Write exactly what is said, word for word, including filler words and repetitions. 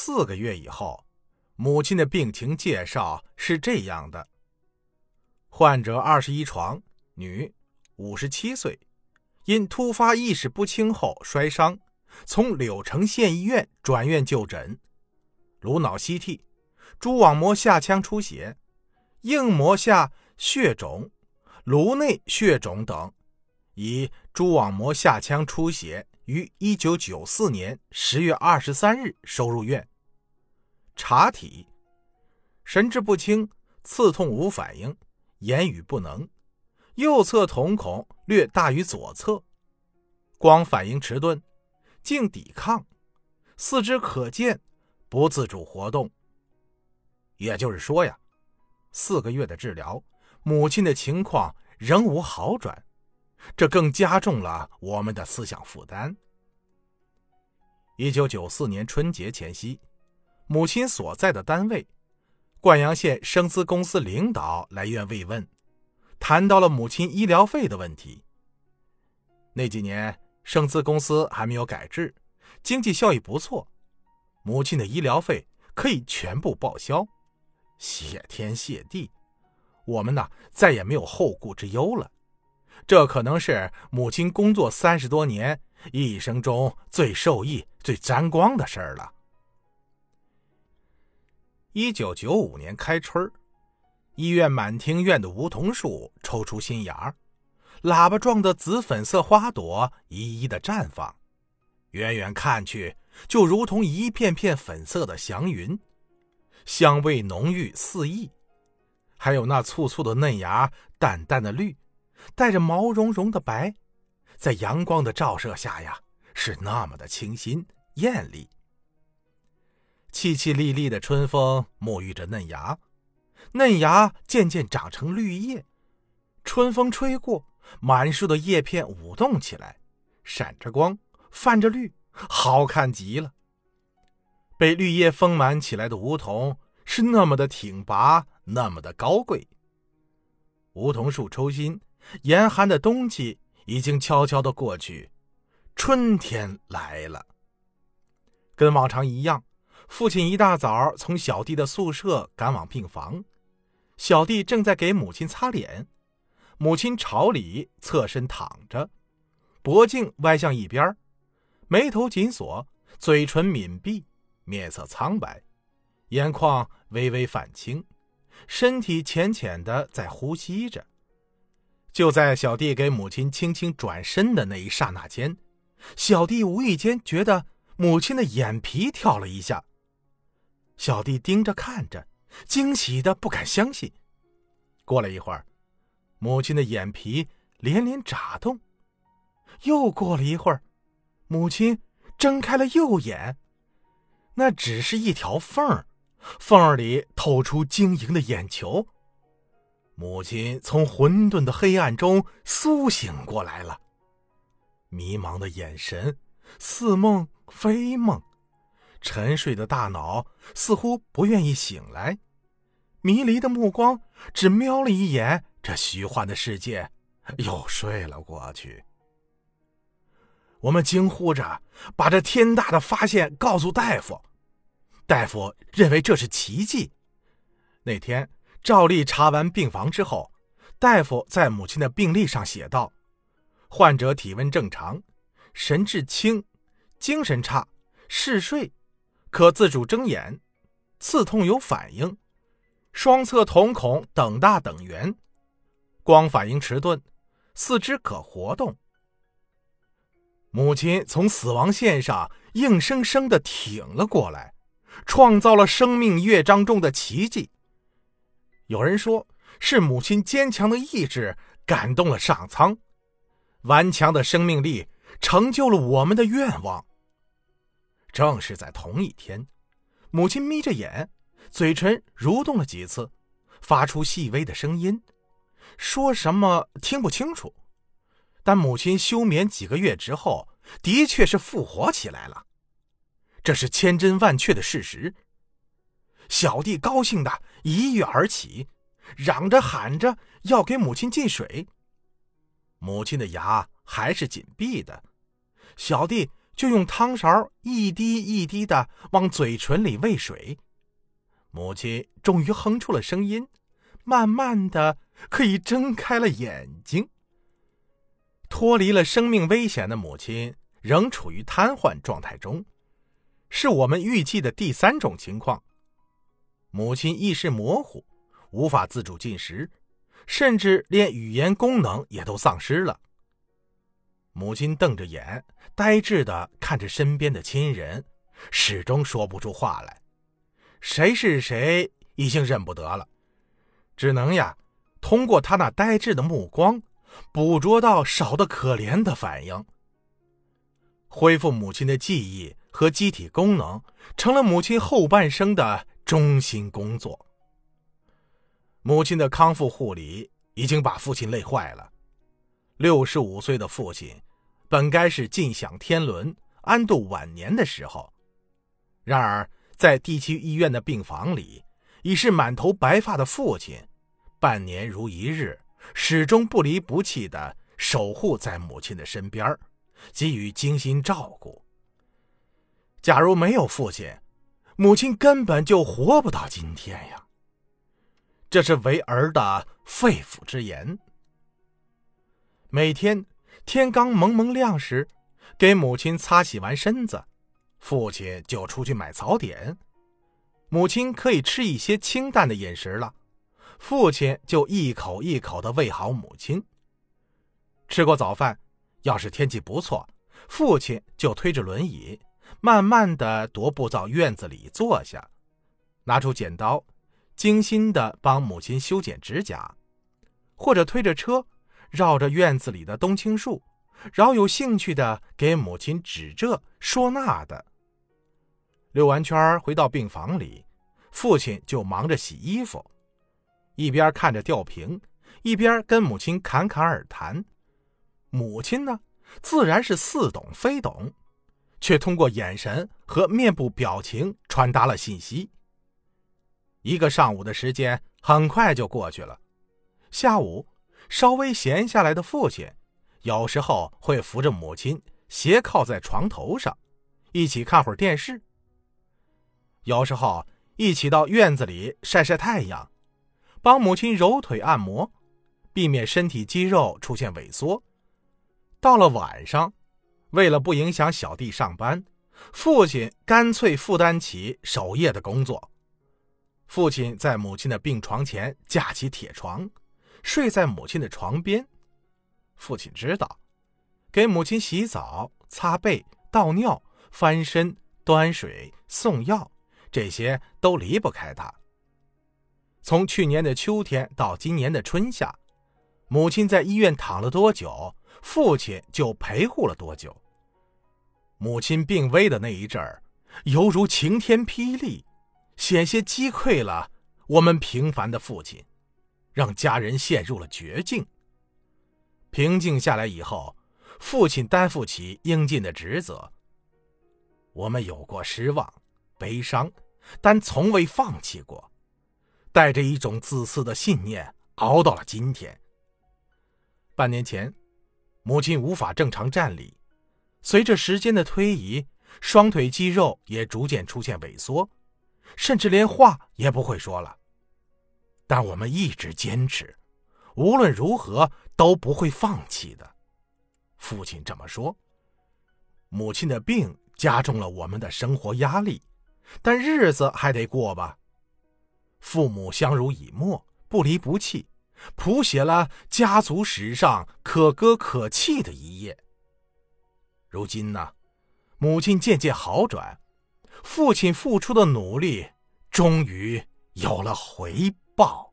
四个月以后，母亲的病情介绍是这样的：患者二十一床，女，五十七岁，因突发意识不清后摔伤，从柳城县医院转院就诊，颅脑西替，蛛网膜下腔出血，硬膜下血肿、颅内血肿等，以蛛网膜下腔出血于一九九四年十月二十三日收入院。查体：神志不清，刺痛无反应，言语不能，右侧瞳孔略大于左侧，光反应迟钝，静抵抗，四肢可见，不自主活动。也就是说呀，四个月的治疗，母亲的情况仍无好转，这更加重了我们的思想负担。一九九四年春节前夕，母亲所在的单位灌阳县生资公司领导来院慰问，谈到了母亲医疗费的问题。那几年生资公司还没有改制，经济效益不错，母亲的医疗费可以全部报销。谢天谢地，我们呢再也没有后顾之忧了。这可能是母亲工作三十多年一生中最受益、最沾光的事儿了。一九九五年开春，医院满庭院的梧桐树抽出新芽，喇叭状的紫粉色花朵一一的绽放，远远看去就如同一片片粉色的祥云，香味浓郁四溢。还有那簇簇的嫩芽，淡淡的绿，带着毛茸茸的白，在阳光的照射下呀，是那么的清新艳丽。淅淅沥沥的春风沐浴着嫩芽，嫩芽渐渐长成绿叶，春风吹过，满树的叶片舞动起来，闪着光，泛着绿，好看极了。被绿叶丰满起来的梧桐是那么的挺拔，那么的高贵。梧桐树抽新，严寒的冬季已经悄悄地过去，春天来了。跟往常一样，父亲一大早从小弟的宿舍赶往病房，小弟正在给母亲擦脸，母亲朝里侧身躺着，脖颈歪向一边，眉头紧锁，嘴唇抿闭，面色苍白，眼眶微微泛青，身体浅浅的在呼吸着。就在小弟给母亲轻轻转身的那一刹那间，小弟无意间觉得母亲的眼皮跳了一下。小弟盯着看着，惊喜的不敢相信。过了一会儿，母亲的眼皮连连眨动。又过了一会儿，母亲睁开了右眼，那只是一条缝，缝里透出晶莹的眼球。母亲从混沌的黑暗中苏醒过来了，迷茫的眼神似梦非梦，沉睡的大脑似乎不愿意醒来，迷离的目光只瞄了一眼这虚幻的世界，又睡了过去。我们惊呼着把这天大的发现告诉大夫，大夫认为这是奇迹。那天照例查完病房之后，大夫在母亲的病历上写道：患者体温正常，神志清，精神差，嗜睡，可自主睁眼，刺痛有反应，双侧瞳孔等大等圆，光反应迟钝，四肢可活动。母亲从死亡线上硬生生地挺了过来，创造了生命乐章中的奇迹。有人说是母亲坚强的意志感动了上苍，顽强的生命力成就了我们的愿望。正是在同一天，母亲眯着眼，嘴唇蠕动了几次，发出细微的声音，说什么听不清楚，但母亲休眠几个月之后的确是复活起来了，这是千真万确的事实。小弟高兴的一跃而起，嚷着喊着要给母亲进水。母亲的牙还是紧闭的，小弟就用汤勺一滴一滴的往嘴唇里喂水。母亲终于哼出了声音，慢慢的可以睁开了眼睛。脱离了生命危险的母亲仍处于瘫痪状态中，是我们预计的第三种情况。母亲意识模糊，无法自主进食，甚至连语言功能也都丧失了。母亲瞪着眼，呆滞地看着身边的亲人，始终说不出话来。谁是谁已经认不得了，只能呀，通过他那呆滞的目光，捕捉到少得可怜的反应。恢复母亲的记忆和机体功能，成了母亲后半生的中心工作。母亲的康复护理已经把父亲累坏了。六十五岁的父亲本该是尽享天伦、安度晚年的时候，然而在地区医院的病房里，已是满头白发的父亲，半年如一日，始终不离不弃地守护在母亲的身边，给予精心照顾。假如没有父亲，母亲根本就活不到今天呀。这是为儿的肺腑之言。每天天刚蒙蒙亮时，给母亲擦洗完身子，父亲就出去买早点。母亲可以吃一些清淡的饮食了，父亲就一口一口地喂好母亲。吃过早饭，要是天气不错，父亲就推着轮椅，慢慢地踱步到院子里坐下，拿出剪刀，精心地帮母亲修剪指甲，或者推着车绕着院子里的冬青树，饶有兴趣地给母亲指这说那的。溜完圈回到病房里，父亲就忙着洗衣服，一边看着吊瓶，一边跟母亲侃侃而谈。母亲呢，自然是似懂非懂，却通过眼神和面部表情传达了信息。一个上午的时间很快就过去了。下午稍微闲下来的父亲，有时候会扶着母亲斜靠在床头上，一起看会儿电视。有时候一起到院子里晒晒太阳，帮母亲揉腿按摩，避免身体肌肉出现萎缩。到了晚上，为了不影响小弟上班，父亲干脆负担起守夜的工作。父亲在母亲的病床前架起铁床，睡在母亲的床边。父亲知道，给母亲洗澡、擦背、倒尿、翻身、端水、送药，这些都离不开他。从去年的秋天到今年的春夏，母亲在医院躺了多久，父亲就陪护了多久。母亲病危的那一阵儿，犹如晴天霹雳，险些击溃了我们平凡的父亲，让家人陷入了绝境。平静下来以后，父亲担负起应尽的职责。我们有过失望、悲伤，但从未放弃过，带着一种自私的信念熬到了今天。半年前，母亲无法正常站立，随着时间的推移，双腿肌肉也逐渐出现萎缩，甚至连话也不会说了。但我们一直坚持，无论如何都不会放弃的。父亲这么说。母亲的病加重了我们的生活压力，但日子还得过吧。父母相濡以沫，不离不弃，谱写了家族史上可歌可泣的一页。如今呢，母亲渐渐好转，父亲付出的努力终于有了回报。